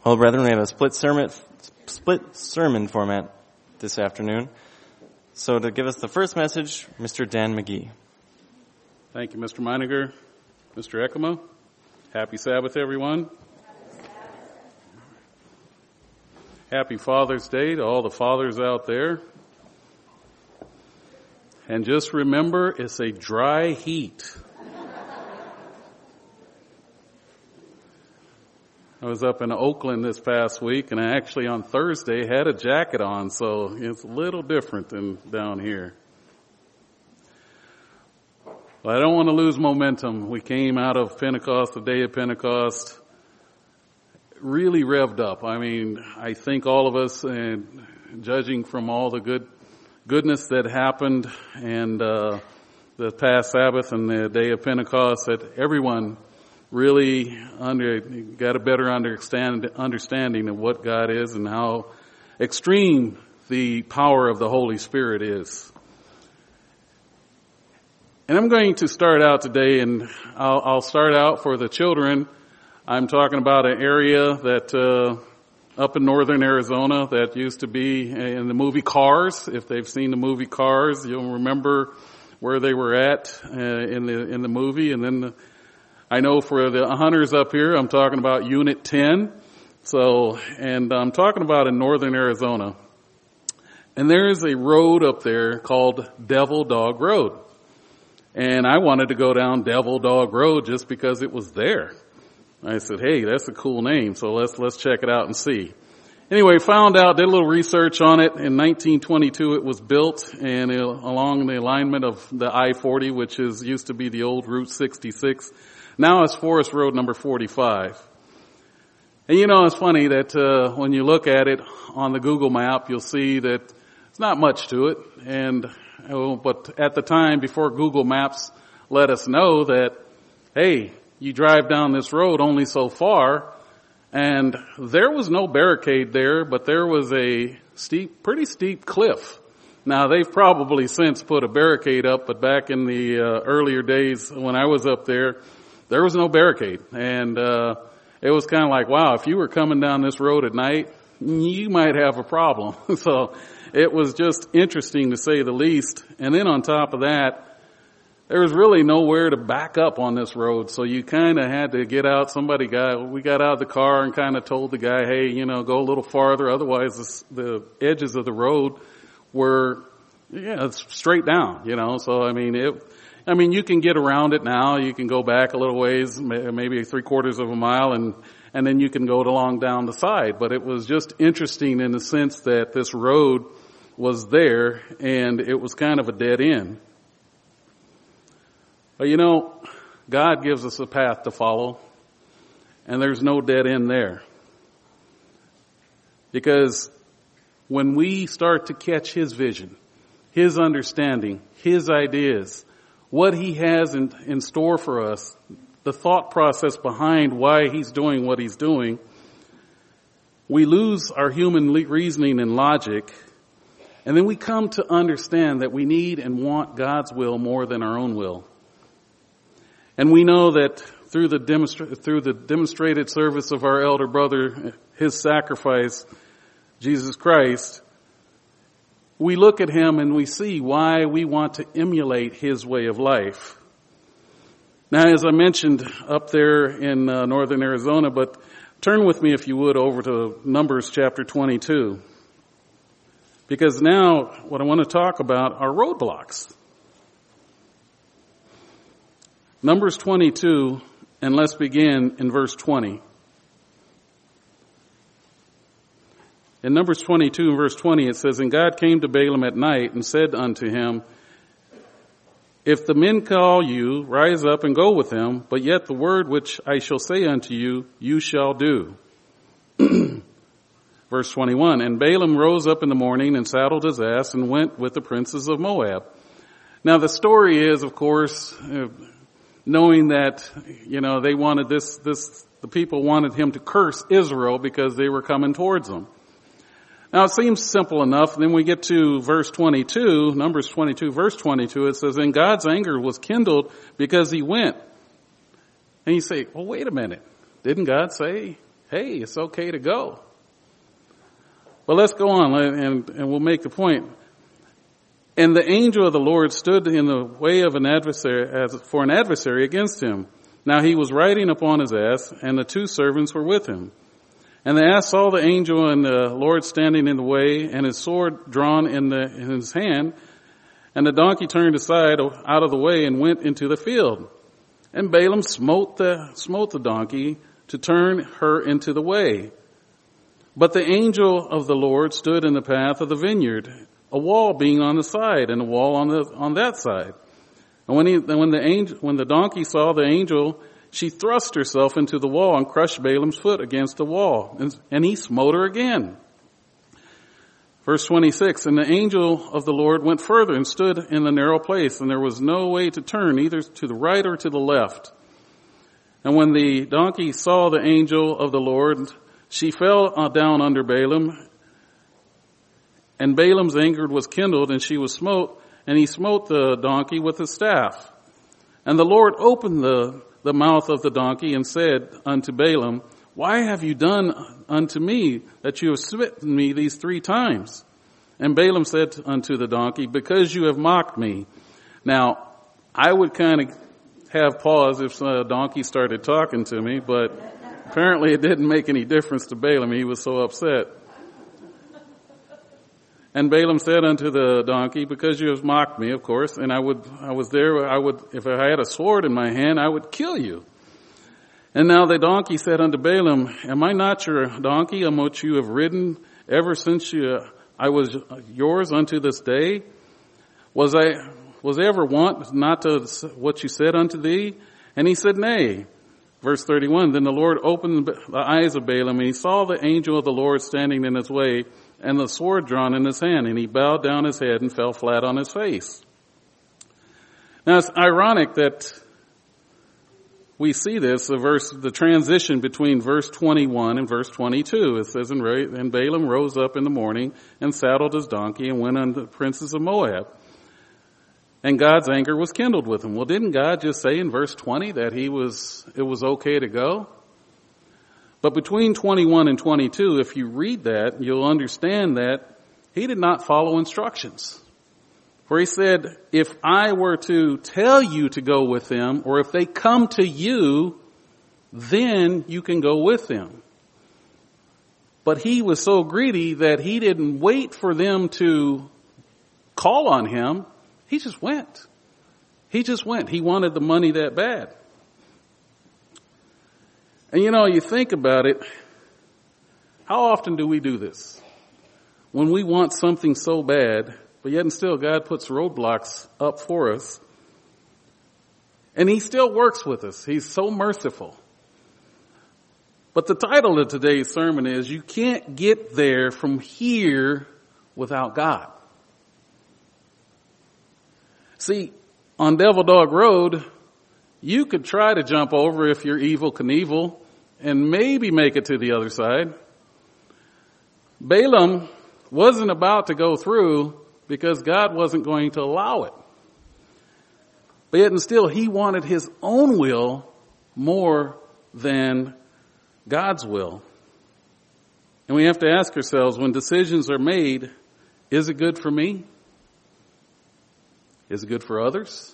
Well, brethren, we have a split sermon format this afternoon. So to give us the first message, Mr. Dan McGee. Thank you, Mr. Meininger. Mr. Ekema, happy Sabbath, everyone. Happy Father's Day to all the fathers out there. And just remember, it's a dry heat. I was up in Oakland this past week, and I actually on Thursday had a jacket on, so it's a little different than down here. Well, I don't want to lose momentum. We came out of Pentecost, the day of Pentecost, really revved up. I mean, I think all of us, and judging from all the goodness that happened and the past Sabbath and the day of Pentecost, that everyone really got a better understanding of what God is and how extreme the power of the Holy Spirit is. And I'm going to start out today, and I'll start out for the children. I'm talking about an area that up in northern Arizona that used to be in the movie Cars. If they've seen the movie Cars, you'll remember where they were at in the movie. And then I know for the hunters up here, I'm talking about Unit 10. And I'm talking about in northern Arizona. And there is a road up there called Devil Dog Road. And I wanted to go down Devil Dog Road just because it was there. I said, hey, that's a cool name, so let's check it out and see. Anyway, found out, did a little research on it. In 1922 it was built, and along the alignment of the I-40, which used to be the old Route 66. Now it's Forest Road number 45. And you know, it's funny that when you look at it on the Google map, you'll see that it's not much to it. But at the time, before Google Maps let us know that, hey, you drive down this road only so far, and there was no barricade there, but there was a pretty steep cliff. Now, they've probably since put a barricade up, but back in the earlier days when I was up there was no barricade. And it was kind of like, wow, if you were coming down this road at night, you might have a problem. So it was just interesting to say the least. And then on top of that, there was really nowhere to back up on this road, so you kind of had to get out. We got out of the car and kind of told the guy, hey, go a little farther. Otherwise, the edges of the road were, straight down, So, I mean, you can get around it now. You can go back a little ways, maybe 3/4 of a mile, and then you can go along down the side. But it was just interesting in the sense that this road was there, and it was kind of a dead end. But God gives us a path to follow, and there's no dead end there. Because when we start to catch His vision, His understanding, His ideas, what He has in store for us, the thought process behind why He's doing what He's doing, we lose our human reasoning and logic, and then we come to understand that we need and want God's will more than our own will. And we know that through the demonstrated service of our elder brother, his sacrifice, Jesus Christ, we look at Him and we see why we want to emulate His way of life. Now, as I mentioned up there in northern Arizona, but turn with me, if you would, over to Numbers chapter 22. Because now what I want to talk about are roadblocks. Numbers 22, and let's begin in verse 20. In Numbers 22 and verse 20 it says, And God came to Balaam at night and said unto him, If the men call you, rise up and go with them, but yet the word which I shall say unto you, you shall do. Verse 21, And Balaam rose up in the morning and saddled his ass and went with the princes of Moab. Now the story is, of course, knowing that, they wanted the people wanted him to curse Israel because they were coming towards them. Now it seems simple enough. Then we get to verse 22, Numbers 22, verse 22, it says, And God's anger was kindled because he went. And you say, well, wait a minute. Didn't God say hey, it's okay to go. But let's go on and we'll make the point. And the angel of the Lord stood in the way of an adversary against him. Now he was riding upon his ass, and the two servants were with him. And the ass saw the angel and the Lord standing in the way, and his sword drawn in his hand. And the donkey turned aside out of the way and went into the field. And Balaam smote the donkey to turn her into the way. But the angel of the Lord stood in the path of the vineyard, a wall being on the side and a wall on that side. And when the donkey saw the angel, she thrust herself into the wall and crushed Balaam's foot against the wall, and he smote her again. Verse 26, and the angel of the Lord went further and stood in the narrow place, and there was no way to turn either to the right or to the left. And when the donkey saw the angel of the Lord, she fell down under Balaam, and Balaam's anger was kindled, and she was smote, and he smote the donkey with his staff. And the Lord opened the mouth of the donkey and said unto Balaam, why have you done unto me that you have smitten me these 3 times? And Balaam said unto the donkey, because you have mocked me. Now, I would kind of have pause if a donkey started talking to me, but apparently it didn't make any difference to Balaam. He was so upset. And Balaam said unto the donkey, because you have mocked me, of course, and if I had a sword in my hand, I would kill you. And now the donkey said unto Balaam, am I not your donkey on which you have ridden ever since I was yours unto this day? Was I ever wont not to what you said unto thee? And he said, nay. Verse 31, then the Lord opened the eyes of Balaam, and he saw the angel of the Lord standing in his way, and the sword drawn in his hand, and he bowed down his head and fell flat on his face. Now it's ironic that we see this, the transition between verse 21 and verse 22. It says, and Balaam rose up in the morning and saddled his donkey and went unto the princes of Moab. And God's anger was kindled with him. Well, didn't God just say in verse 20 that it was okay to go? But between 21 and 22, if you read that, you'll understand that he did not follow instructions. For he said, if I were to tell you to go with them, or if they come to you, then you can go with them. But he was so greedy that he didn't wait for them to call on him. He just went. He wanted the money that bad. And you think about it, how often do we do this? When we want something so bad, but yet and still God puts roadblocks up for us, and he still works with us. He's so merciful. But the title of today's sermon is, you can't get there from here without God. See, on Devil Dog Road, you could try to jump over if you're Evel Knievel and maybe make it to the other side. Balaam wasn't about to go through because God wasn't going to allow it. But yet and still, he wanted his own will more than God's will. And we have to ask ourselves, when decisions are made, is it good for me? Is it good for others?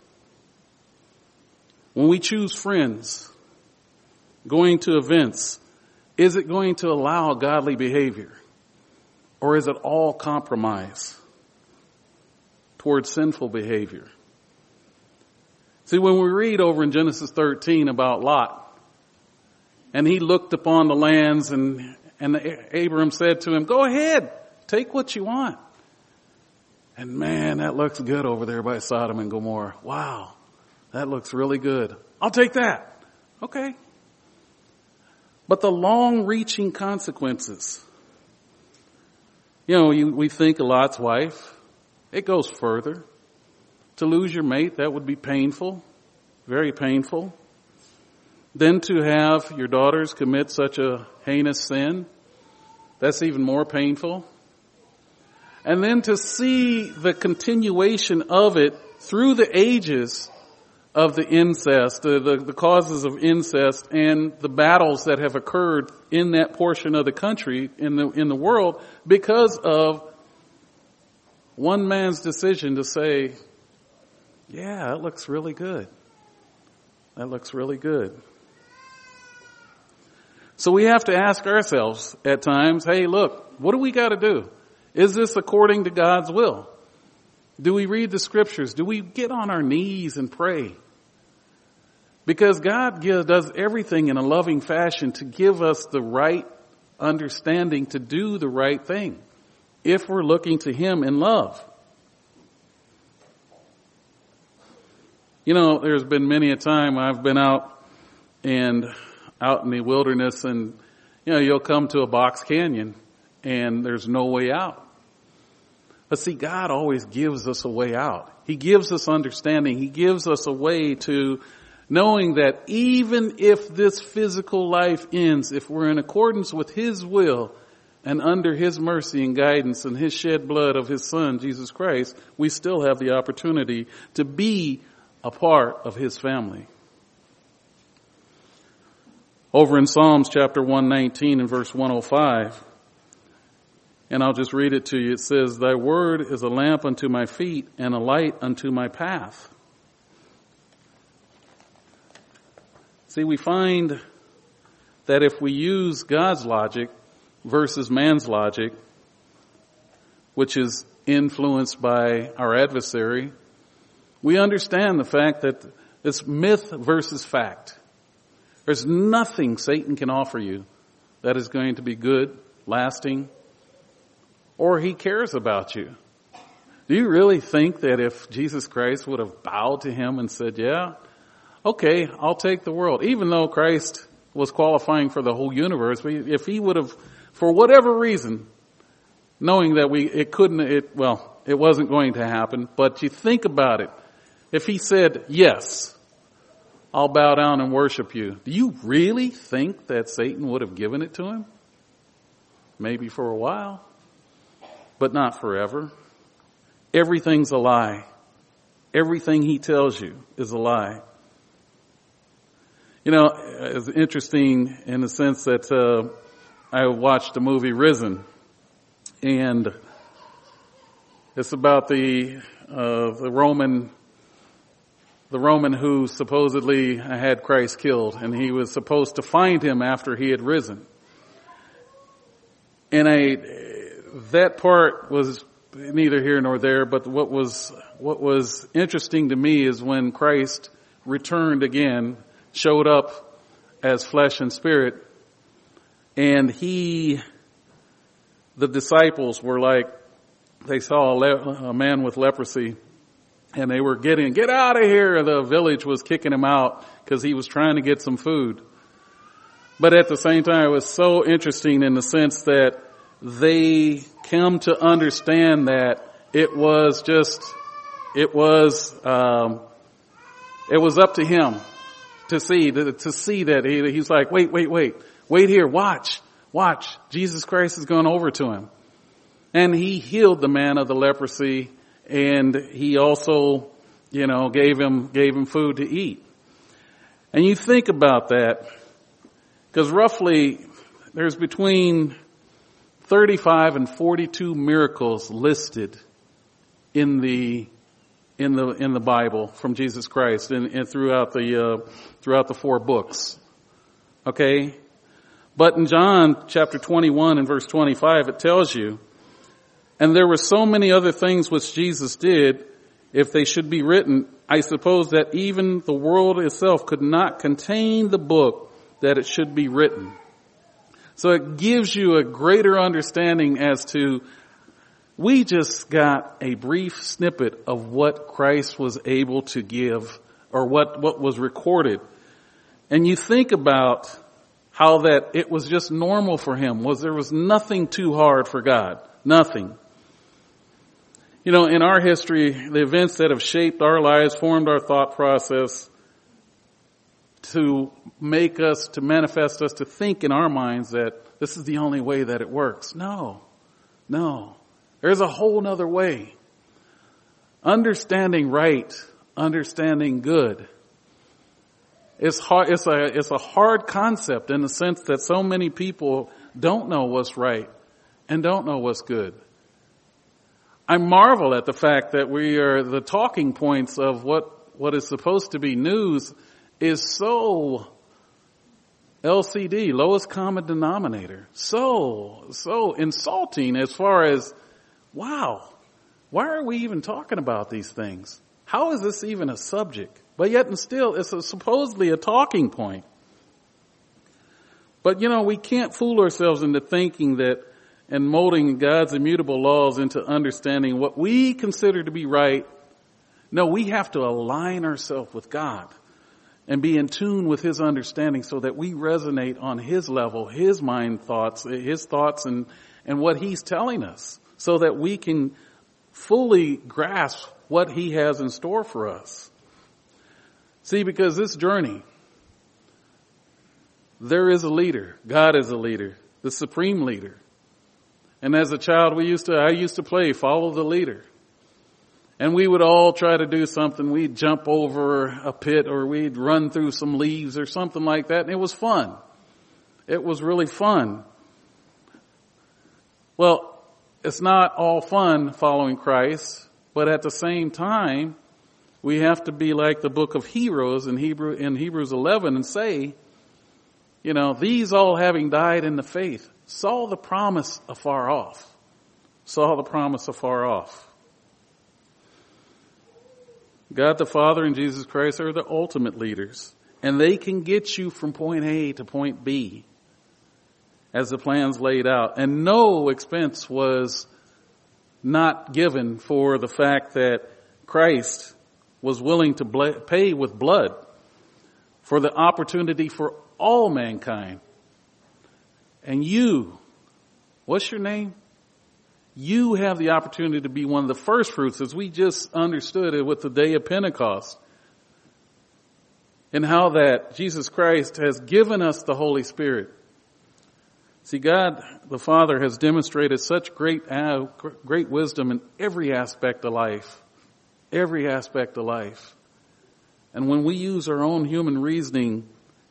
When we choose friends, going to events, is it going to allow godly behavior? Or is it all compromise towards sinful behavior? See, when we read over in Genesis 13 about Lot, and he looked upon the lands, and Abram said to him, go ahead, take what you want. And man, that looks good over there by Sodom and Gomorrah. Wow, that looks really good. I'll take that. Okay. But the long-reaching consequences. We think of Lot's wife. It goes further. To lose your mate, that would be painful, very painful. Then to have your daughters commit such a heinous sin, that's even more painful. And then to see the continuation of it through the ages of the incest, the causes of incest and the battles that have occurred in that portion of the country, in the world, because of one man's decision to say, yeah, that looks really good. That looks really good. So we have to ask ourselves at times, hey, look, what do we got to do? Is this according to God's will? Do we read the scriptures? Do we get on our knees and pray? Because God does everything in a loving fashion to give us the right understanding to do the right thing if we're looking to Him in love. You know, there's been many a time I've been out in the wilderness, and you know, you'll come to a box canyon and there's no way out. But see, God always gives us a way out. He gives us understanding. He gives us a way to knowing that even if this physical life ends, if we're in accordance with His will and under His mercy and guidance and His shed blood of His Son, Jesus Christ, we still have the opportunity to be a part of His family. Over in Psalms chapter 119 and verse 105, and I'll just read it to you. It says, "Thy word is a lamp unto my feet and a light unto my path." See, we find that if we use God's logic versus man's logic, which is influenced by our adversary, we understand the fact that it's myth versus fact. There's nothing Satan can offer you that is going to be good, lasting, or he cares about you. Do you really think that if Jesus Christ would have bowed to him and said, yeah, okay, I'll take the world, even though Christ was qualifying for the whole universe, if he would have, for whatever reason, knowing that it wasn't going to happen, but you think about it. If he said, yes, I'll bow down and worship you, do you really think that Satan would have given it to him? Maybe for a while, but not forever. Everything's a lie. Everything he tells you is a lie. You know, it's interesting in the sense that I watched the movie Risen, and it's about the Roman who supposedly had Christ killed, and he was supposed to find him after he had risen. And that part was neither here nor there, but what was interesting to me is when Christ returned again, showed up as flesh and spirit, and the disciples were like, they saw a man with leprosy, and they were get out of here. The village was kicking him out because he was trying to get some food. But at the same time, it was so interesting in the sense that they come to understand that it was up to him to see that he's like, wait here, watch. Jesus Christ is going over to him. And he healed the man of the leprosy, and he also, gave him food to eat. And you think about that, because roughly there's between 35 and 42 miracles listed in the Bible from Jesus Christ and throughout the 4 books. Okay? But in John chapter 21 and verse 25, it tells you, "And there were so many other things which Jesus did, if they should be written, I suppose that even the world itself could not contain the book that it should be written." So it gives you a greater understanding as to, we just got a brief snippet of what Christ was able to give, or what was recorded. And you think about how that it was just normal for him. There was nothing too hard for God. Nothing. In our history, the events that have shaped our lives, formed our thought process, to manifest us, to think in our minds that this is the only way that it works. No. There's a whole nother way. Understanding right, understanding good, It's hard. It's a hard concept in the sense that so many people don't know what's right and don't know what's good. I marvel at the fact that the talking points of what is supposed to be news is so LCD, lowest common denominator. So insulting as far as, wow, why are we even talking about these things? How is this even a subject? But yet and still, it's supposedly a talking point. But we can't fool ourselves into thinking that and molding God's immutable laws into understanding what we consider to be right. No, we have to align ourselves with God and be in tune with His understanding so that we resonate on His level, His mind thoughts, His thoughts and what He's telling us so that we can fully grasp what He has in store for us. See, because this journey, there is a leader. God is a leader, the supreme leader. And as a child, I used to play follow the leader. And we would all try to do something. We'd jump over a pit or we'd run through some leaves or something like that. And it was fun. It was really fun. Well, it's not all fun following Christ, but at the same time, we have to be like the book of Hebrews in Hebrews 11 and say, these all having died in the faith, saw the promise afar off. Saw the promise afar off. God the Father and Jesus Christ are the ultimate leaders, and they can get you from point A to point B as the plan's laid out. And no expense was not given for the fact that Christ was willing to pay with blood for the opportunity for all mankind. And you, what's your name? You have the opportunity to be one of the first fruits, as we just understood it with the day of Pentecost. And how that Jesus Christ has given us the Holy Spirit. See, God the Father has demonstrated such great wisdom in every aspect of life. Every aspect of life. And when we use our own human reasoning,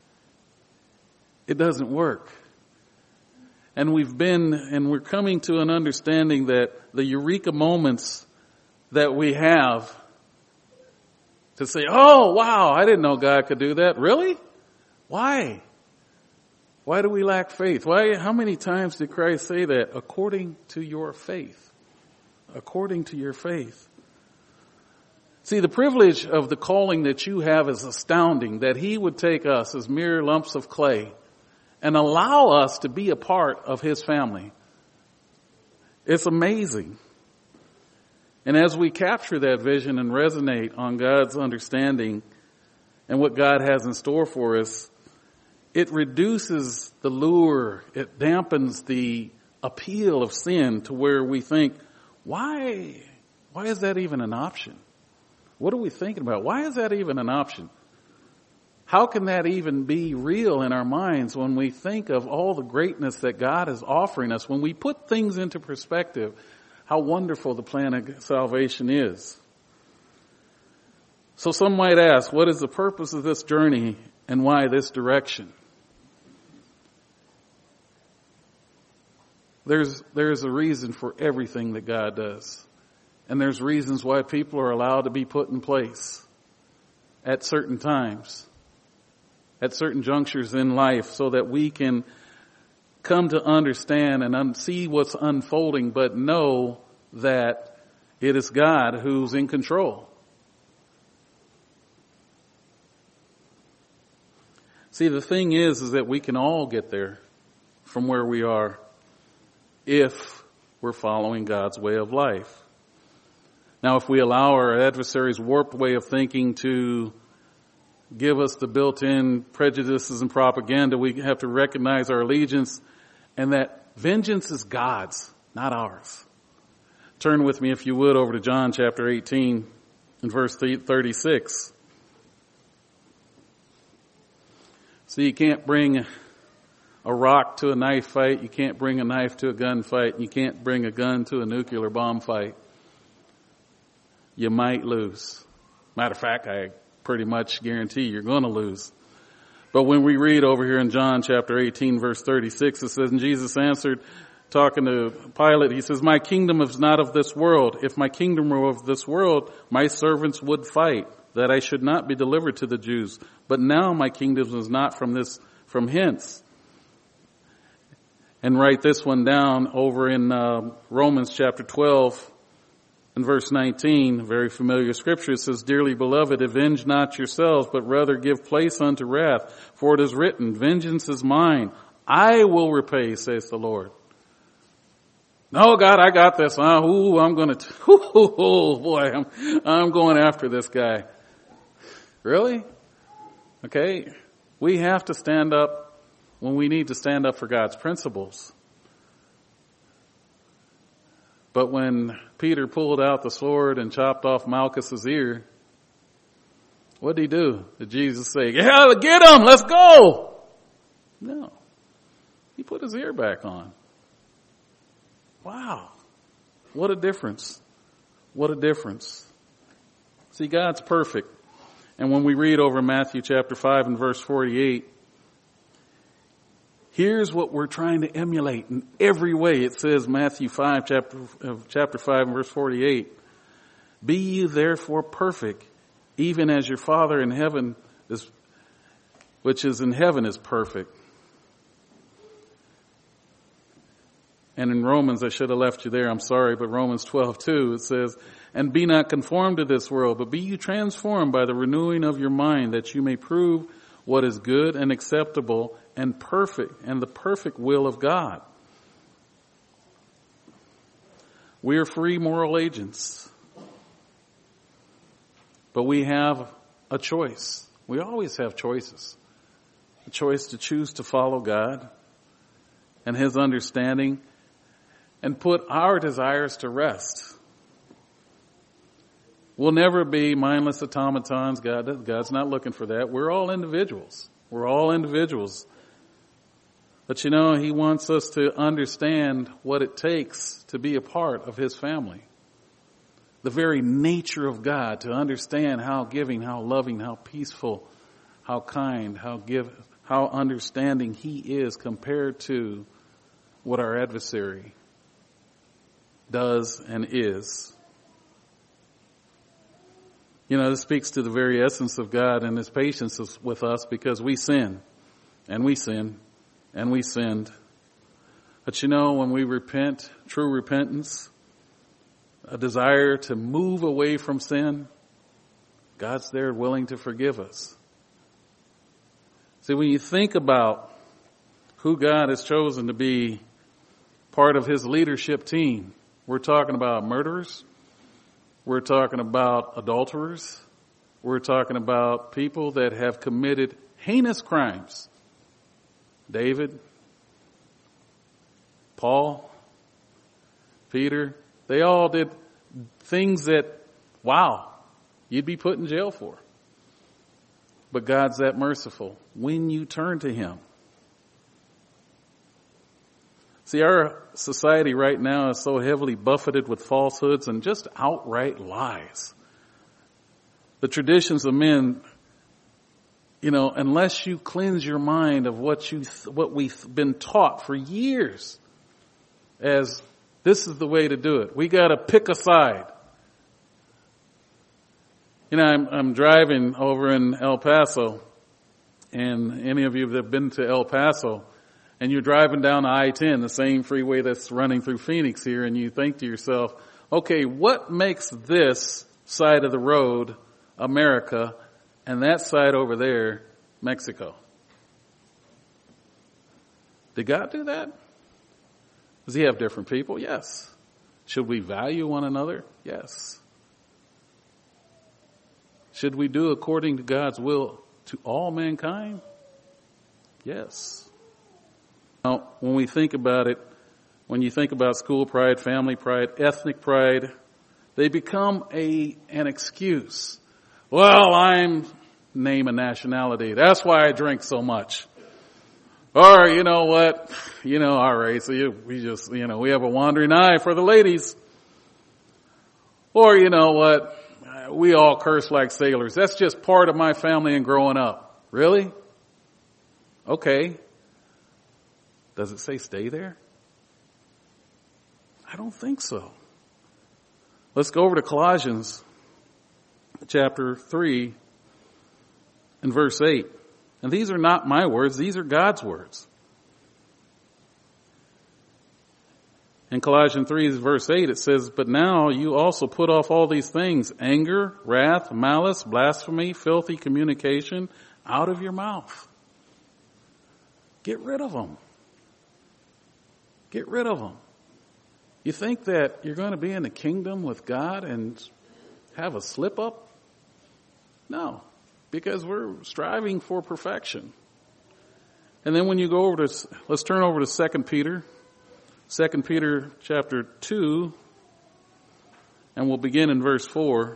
it doesn't work. And we're coming to an understanding that the eureka moments that we have to say, oh, wow, I didn't know God could do that. Really? Why? Why do we lack faith? How many times did Christ say that? According to your faith. According to your faith. See, the privilege of the calling that you have is astounding, that He would take us as mere lumps of clay and allow us to be a part of His family. It's amazing. And as we capture that vision and resonate on God's understanding and what God has in store for us, it reduces the lure, it dampens the appeal of sin to where we think, why is that even an option? What are we thinking about? Why is that even an option? How can that even be real in our minds when we think of all the greatness that God is offering us? When we put things into perspective, how wonderful the plan of salvation is. So some might ask, what is the purpose of this journey and why this direction? There's a reason for everything that God does. And there's reasons why people are allowed to be put in place at certain times, at certain junctures in life, so that we can come to understand and see what's unfolding, but know that it is God who's in control. See, the thing is that we can all get there from where we are if we're following God's way of life. Now, if we allow our adversary's warped way of thinking to give us the built-in prejudices and propaganda, we have to recognize our allegiance and that vengeance is God's, not ours. Turn with me, if you would, over to John chapter 18 and verse 36. See, you can't bring a rock to a knife fight. You can't bring a knife to a gun fight. You can't bring a gun to a nuclear bomb fight. You might lose. Matter of fact, I pretty much guarantee you're going to lose. But when we read over here in John chapter 18 verse 36, it says, and Jesus answered, talking to Pilate, he says, my kingdom is not of this world. If my kingdom were of this world, my servants would fight, that I should not be delivered to the Jews. But now my kingdom is not from hence. And write this one down over in Romans chapter 12 and verse 19, very familiar scripture. It says, dearly beloved, avenge not yourselves, but rather give place unto wrath. For it is written, vengeance is mine. I will repay, says the Lord. No, God, I got this. I'm going to, I'm going after this guy. Really? Okay. We have to stand up when we need to stand up for God's principles. But when Peter pulled out the sword and chopped off Malchus's ear, what did he do? Did Jesus say, yeah, get him, let's go? No. He put his ear back on. Wow. What a difference. What a difference. See, God's perfect. And when we read over Matthew chapter 5 and verse 48, here's what we're trying to emulate in every way. It says, Matthew 5, chapter 5 and verse 48, be ye therefore perfect, even as your Father in heaven which is in heaven is perfect. And in Romans, I should have left you there, I'm sorry, but Romans 12:2, it says, and be not conformed to this world, but be you transformed by the renewing of your mind, that you may prove what is good and acceptable and perfect, and the perfect will of God. We are free moral agents, but we have a choice. We always have choices. A choice to choose to follow God and His understanding and put our desires to rest. We'll never be mindless automatons. God's not looking for that. We're all individuals. We're all individuals. But He wants us to understand what it takes to be a part of His family. The very nature of God, to understand how giving, how loving, how peaceful, how kind, how understanding He is compared to what our adversary does and is. This speaks to the very essence of God and His patience with us, because we sin, and we sin, and we sinned. But when we repent, true repentance, a desire to move away from sin, God's there willing to forgive us. See, when you think about who God has chosen to be part of His leadership team, we're talking about murderers. We're talking about adulterers. We're talking about people that have committed heinous crimes. David, Paul, Peter, they all did things that, wow, you'd be put in jail for. But God's that merciful when you turn to Him. See, our society right now is so heavily buffeted with falsehoods and just outright lies. The traditions of men, unless you cleanse your mind of what we've been taught for years as this is the way to do it. We got to pick a side. I'm driving over in El Paso, and any of you that have been to El Paso, and you're driving down I-10, the same freeway that's running through Phoenix here, and you think to yourself, okay, what makes this side of the road America and that side over there Mexico? Did God do that? Does He have different people? Yes. Should we value one another? Yes. Should we do according to God's will to all mankind? Yes. Now, when we think about it, when you think about school pride, family pride, ethnic pride, they become an excuse. Well, name a nationality. That's why I drink so much. Or, you know what? Our race, we have a wandering eye for the ladies. Or, you know what? We all curse like sailors. That's just part of my family and growing up. Really? Okay. Does it say stay there? I don't think so. Let's go over to Colossians chapter 3 and verse 8. And these are not my words, these are God's words. In Colossians 3 verse 8 it says, but now you also put off all these things, anger, wrath, malice, blasphemy, filthy communication out of your mouth. Get rid of them. Get rid of them. You think that you're going to be in the kingdom with God and have a slip up? No, because we're striving for perfection. And then when you go over to, let's turn over to 2 Peter. 2 Peter chapter 2, and we'll begin in verse 4.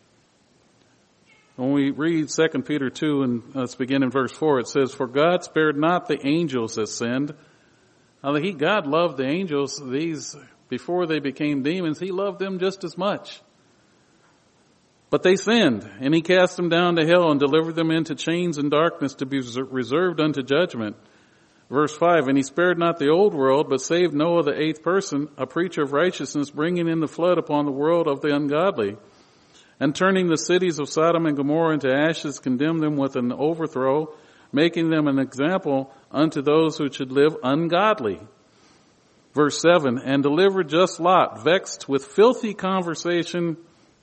When we read 2 Peter 2, and let's begin in verse 4, it says, for God spared not the angels that sinned. Now, God loved the angels, these, before they became demons, He loved them just as much. But they sinned, and He cast them down to hell and delivered them into chains and darkness to be reserved unto judgment. Verse 5, and He spared not the old world, but saved Noah the eighth person, a preacher of righteousness, bringing in the flood upon the world of the ungodly. And turning the cities of Sodom and Gomorrah into ashes, condemned them with an overthrow, making them an example unto those who should live ungodly. Verse 7, and delivered just Lot, vexed with filthy conversation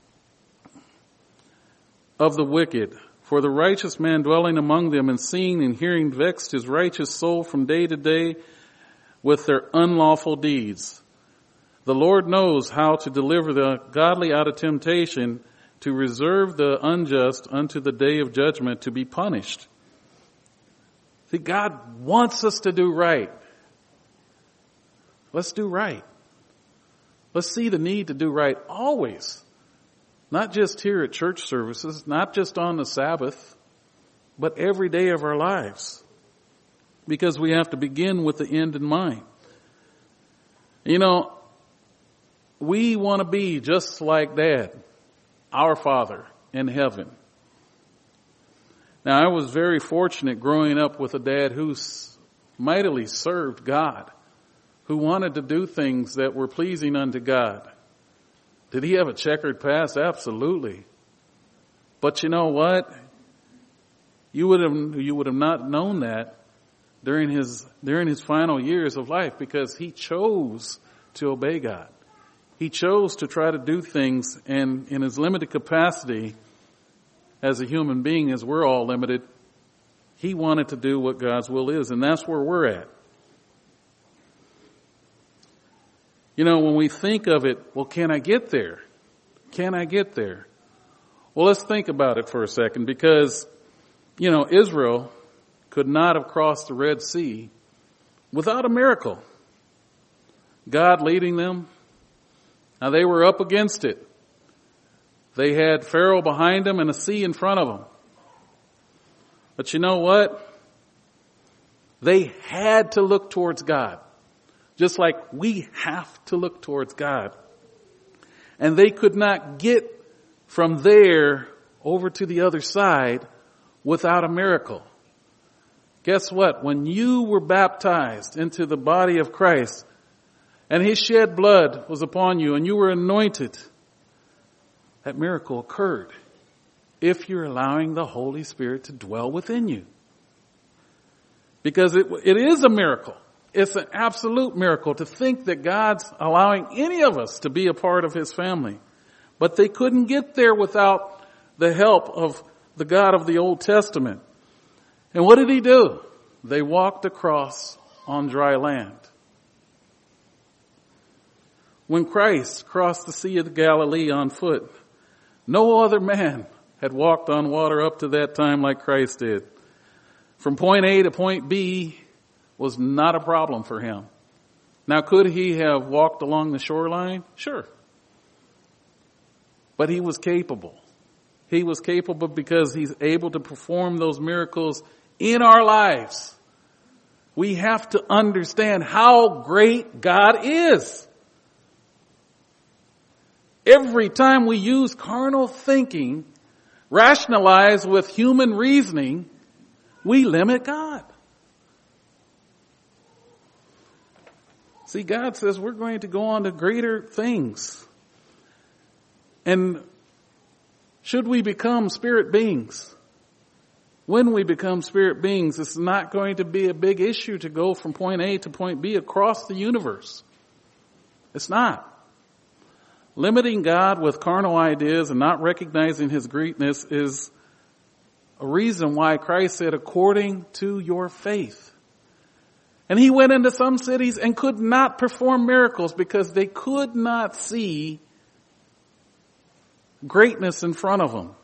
of the wicked. For the righteous man dwelling among them and seeing and hearing vexed his righteous soul from day to day with their unlawful deeds. The Lord knows how to deliver the godly out of temptation, to reserve the unjust unto the day of judgment to be punished. See, God wants us to do right. Let's do right. Let's see the need to do right always. Not just here at church services, not just on the Sabbath, but every day of our lives. Because we have to begin with the end in mind. You know, we want to be just like Dad, our Father in heaven. Now, I was very fortunate growing up with a dad who mightily served God, who wanted to do things that were pleasing unto God. Did he have a checkered past? Absolutely. But you know what? You would have not known that during his final years of life, because he chose to obey God. He chose to try to do things, and in his limited capacity as a human being, as we're all limited, he wanted to do what God's will is, and that's where we're at. You know, when we think of it, well, can I get there? Can I get there? Well, let's think about it for a second, because, you know, Israel could not have crossed the Red Sea without a miracle. God leading them. Now, they were up against it. They had Pharaoh behind them and a sea in front of them. But you know what? They had to look towards God. Just like we have to look towards God. And they could not get from there over to the other side without a miracle. Guess what? When you were baptized into the body of Christ and His shed blood was upon you and you were anointed, that miracle occurred if you're allowing the Holy Spirit to dwell within you. Because it is a miracle. It's an absolute miracle to think that God's allowing any of us to be a part of His family. But they couldn't get there without the help of the God of the Old Testament. And what did He do? They walked across on dry land. When Christ crossed the Sea of Galilee on foot, no other man had walked on water up to that time like Christ did. From point A to point B was not a problem for Him. Now, could He have walked along the shoreline? Sure. But He was capable. He was capable because He's able to perform those miracles in our lives. We have to understand how great God is. Every time we use carnal thinking, rationalize with human reasoning, we limit God. See, God says we're going to go on to greater things. And should we become spirit beings? When we become spirit beings, it's not going to be a big issue to go from point A to point B across the universe. It's not. Limiting God with carnal ideas and not recognizing His greatness is a reason why Christ said, according to your faith. And He went into some cities and could not perform miracles because they could not see greatness in front of them.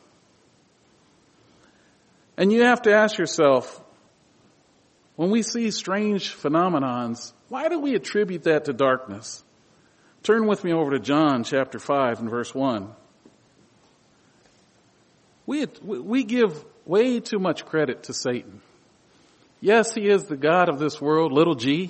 And you have to ask yourself, when we see strange phenomenons, why do we attribute that to darkness? Turn with me over to John chapter 5 and verse 1. We give way too much credit to Satan. Yes, he is the God of this world, little g.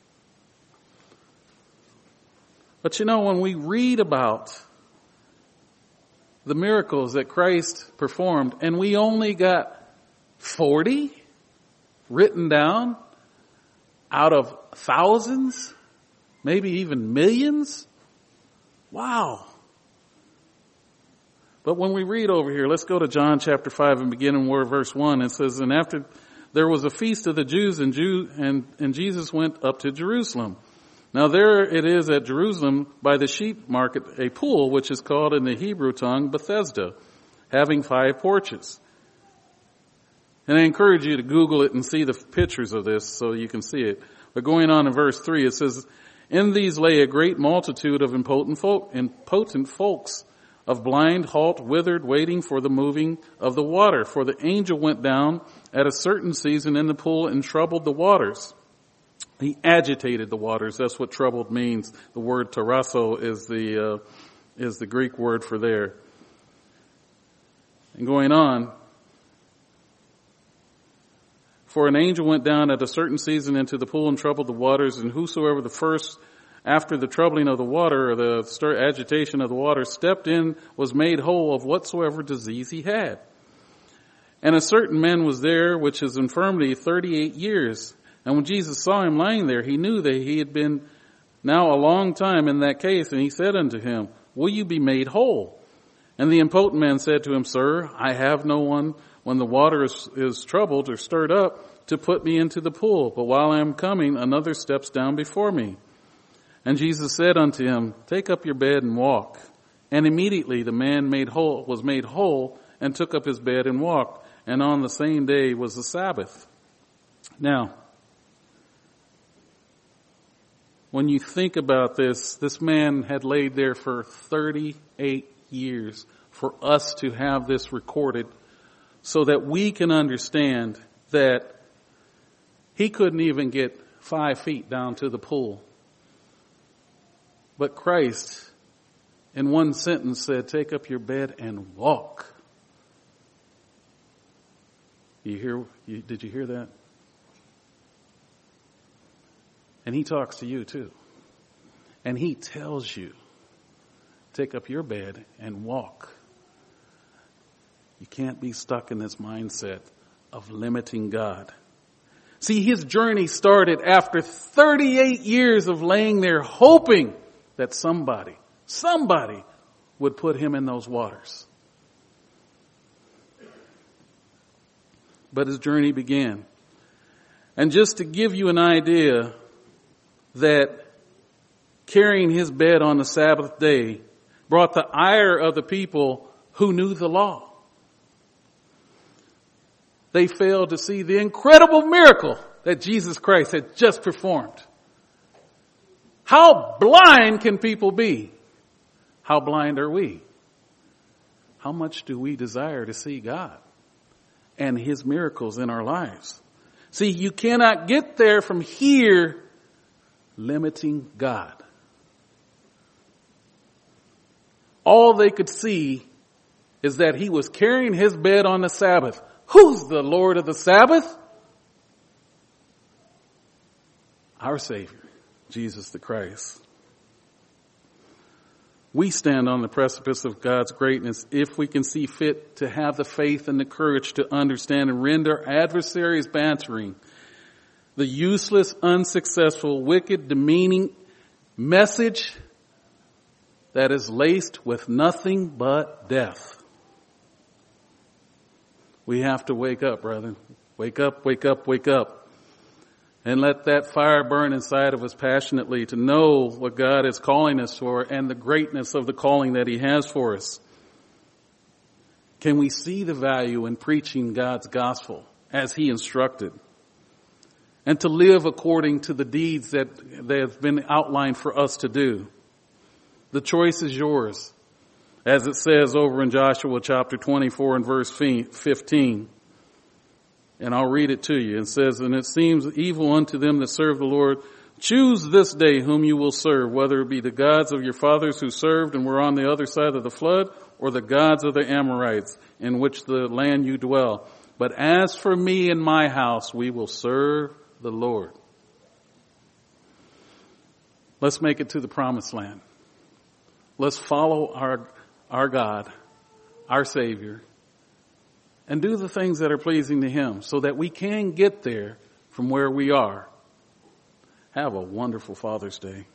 But when we read about the miracles that Christ performed, and we only got 40 written down out of thousands, maybe even millions. Wow. But when we read over here, let's go to John chapter 5 and begin in verse 1. It says, and after there was a feast of the Jews, and Jesus went up to Jerusalem. Now there it is at Jerusalem by the sheep market, a pool, which is called in the Hebrew tongue Bethesda, having 5 porches. And I encourage you to Google it and see the pictures of this so you can see it. But going on in verse 3, it says, in these lay a great multitude of impotent folks, of blind, halt, withered, waiting for the moving of the water. For the angel went down at a certain season in the pool and troubled the waters. He agitated the waters. That's what troubled means. The word tarasso is the Greek word for there. And going on, for an angel went down at a certain season into the pool and troubled the waters, and whosoever the first, after the troubling of the water, or the agitation of the water, stepped in, was made whole of whatsoever disease he had. And a certain man was there, which is infirmity 38 years. And when Jesus saw him lying there, he knew that he had been now a long time in that case, and he said unto him, will you be made whole? And the impotent man said to him, Sir, I have no one when the water is troubled or stirred up to put me into the pool. But while I am coming, another steps down before me. And Jesus said unto him, Take up your bed and walk. And immediately the man was made whole and took up his bed and walked. And on the same day was the Sabbath. Now, when you think about this man had laid there for 38 years for us to have this recorded so that we can understand that he couldn't even get 5 feet down to the pool. But Christ, in one sentence, said, Take up your bed and walk. Did you hear that? And he talks to you too. And he tells you, take up your bed and walk. You can't be stuck in this mindset of limiting God. See, his journey started after 38 years of laying there hoping that somebody would put him in those waters. But his journey began. And just to give you an idea that carrying his bed on the Sabbath day brought the ire of the people who knew the law. They failed to see the incredible miracle that Jesus Christ had just performed. How blind can people be? How blind are we? How much do we desire to see God and his miracles in our lives? See, you cannot get there from here limiting God. All they could see is that he was carrying his bed on the Sabbath. Who's the Lord of the Sabbath? Our Savior, Jesus the Christ. We stand on the precipice of God's greatness if we can see fit to have the faith and the courage to understand and render adversaries bantering, the useless, unsuccessful, wicked, demeaning, message that is laced with nothing but death. We have to wake up, brethren. Wake up, wake up, wake up. And let that fire burn inside of us passionately to know what God is calling us for and the greatness of the calling that He has for us. Can we see the value in preaching God's gospel as He instructed? And to live according to the deeds that have been outlined for us to do. The choice is yours. As it says over in Joshua chapter 24 and verse 15. And I'll read it to you. It says, and it seems evil unto them that serve the Lord. Choose this day whom you will serve, whether it be the gods of your fathers who served and were on the other side of the flood, or the gods of the Amorites in which the land you dwell. But as for me and my house, we will serve the Lord. Let's make it to the promised land. Let's follow our God, our Savior, and do the things that are pleasing to Him so that we can get there from where we are. Have a wonderful Father's Day.